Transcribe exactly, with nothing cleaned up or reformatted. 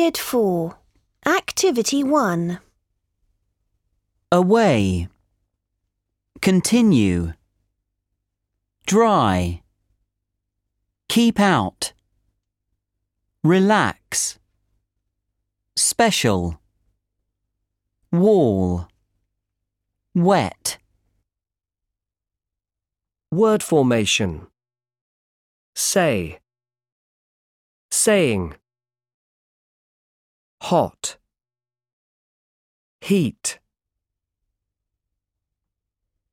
Period four. Activity one. Away. Continue. Dry. Keep out. Relax. Special. Wall. Wet. Word formation. Say. Saying. Hot. Heat.